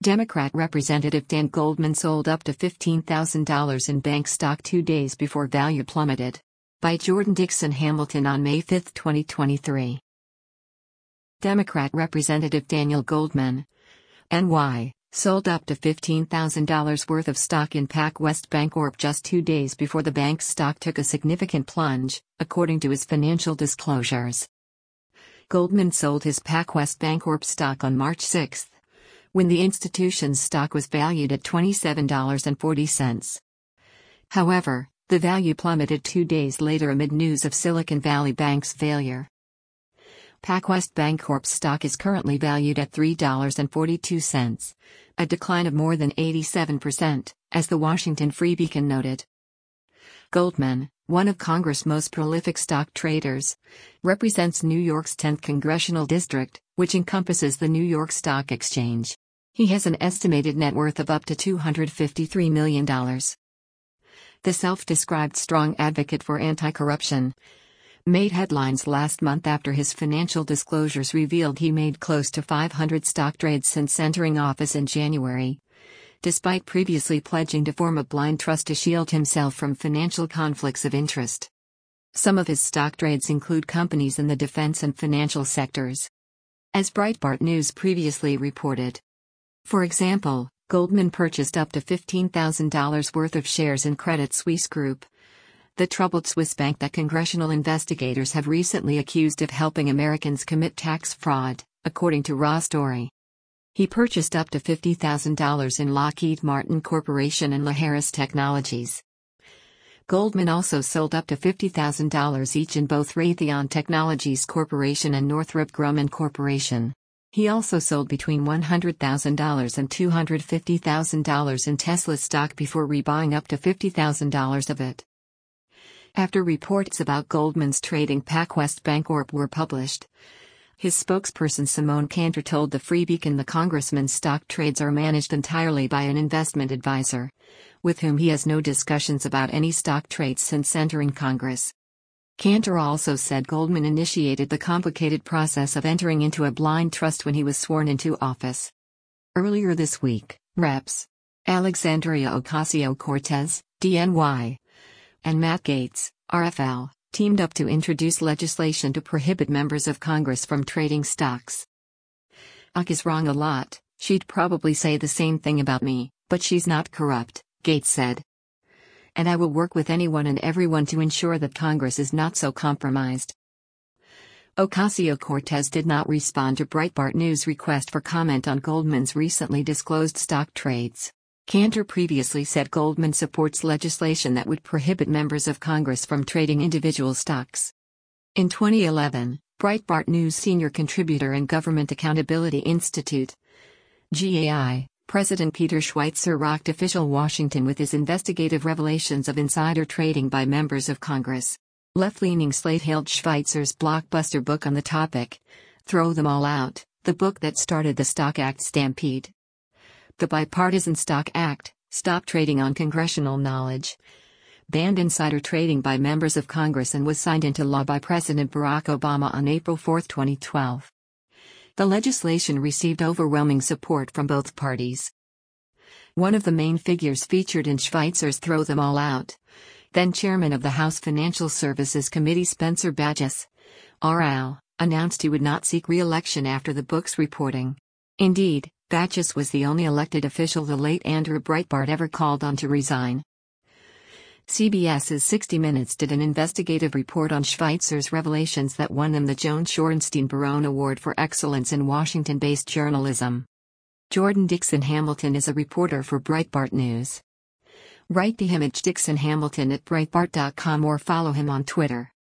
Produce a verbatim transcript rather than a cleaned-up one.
Democrat Representative Dan Goldman sold up to fifteen thousand dollars in bank stock two days before value plummeted. By Jordan Dixon Hamilton on May fifth, twenty twenty-three. Democrat Representative Daniel Goldman, N Y, sold up to fifteen thousand dollars worth of stock in PacWest Bancorp just two days before the bank's stock took a significant plunge, according to his financial disclosures. Goldman sold his PacWest Bancorp stock on March sixth, when the institution's stock was valued at twenty-seven dollars and forty cents. However, the value plummeted two days later amid news of Silicon Valley Bank's failure. PacWest Bancorp's stock is currently valued at three dollars and forty-two cents, a decline of more than eighty-seven percent, as the Washington Free Beacon noted. Goldman, one of Congress' most prolific stock traders, represents New York's tenth congressional district, which encompasses the New York Stock Exchange. He has an estimated net worth of up to two hundred fifty-three million dollars. The self-described strong advocate for anti-corruption made headlines last month after his financial disclosures revealed he made close to five hundred stock trades since entering office in January, despite previously pledging to form a blind trust to shield himself from financial conflicts of interest. Some of his stock trades include companies in the defense and financial sectors, as Breitbart News previously reported. For example, Goldman purchased up to fifteen thousand dollars worth of shares in Credit Suisse Group, the troubled Swiss bank that congressional investigators have recently accused of helping Americans commit tax fraud, according to Raw Story. He purchased up to fifty thousand dollars in Lockheed Martin Corporation and LaHarris Technologies. Goldman also sold up to fifty thousand dollars each in both Raytheon Technologies Corporation and Northrop Grumman Corporation. He also sold between one hundred thousand dollars and two hundred fifty thousand dollars in Tesla stock before rebuying up to fifty thousand dollars of it. After reports about Goldman's trading PacWest Bancorp were published, his spokesperson Simone Cantor told the Free Beacon the congressman's stock trades are managed entirely by an investment advisor, with whom he has no discussions about any stock trades since entering Congress. Cantor also said Goldman initiated the complicated process of entering into a blind trust when he was sworn into office. Earlier this week, Reps Alexandria Ocasio-Cortez, D N Y, and Matt Gaetz, R F L, teamed up to introduce legislation to prohibit members of Congress from trading stocks. Ock is wrong a lot, she'd probably say the same thing about me, but she's not corrupt, Gaetz said. And I will work with anyone and everyone to ensure that Congress is not so compromised. Ocasio-Cortez did not respond to Breitbart News' request for comment on Goldman's recently disclosed stock trades. Cantor previously said Goldman supports legislation that would prohibit members of Congress from trading individual stocks. In twenty eleven, Breitbart News senior contributor and Government Accountability Institute (G A I) President Peter Schweitzer rocked official Washington with his investigative revelations of insider trading by members of Congress. Left-leaning Slate hailed Schweitzer's blockbuster book on the topic, Throw Them All Out, the book that started the Stock Act stampede. The Bipartisan Stock Act, Stop Trading on Congressional Knowledge, banned insider trading by members of Congress and was signed into law by President Barack Obama on April fourth, twenty twelve. The legislation received overwhelming support from both parties. One of the main figures featured in Schweitzer's Throw Them All Out, then chairman of the House Financial Services Committee Spencer Bachus, R L, announced he would not seek re-election after the book's reporting. Indeed, Bachus was the only elected official the late Andrew Breitbart ever called on to resign. CBS's sixty minutes did an investigative report on Schweitzer's revelations that won him the Joan Shorenstein Barone Award for Excellence in Washington-based journalism. Jordan Dixon Hamilton is a reporter for Breitbart News. Write to him at dixon hamilton at breitbart dot com or follow him on Twitter.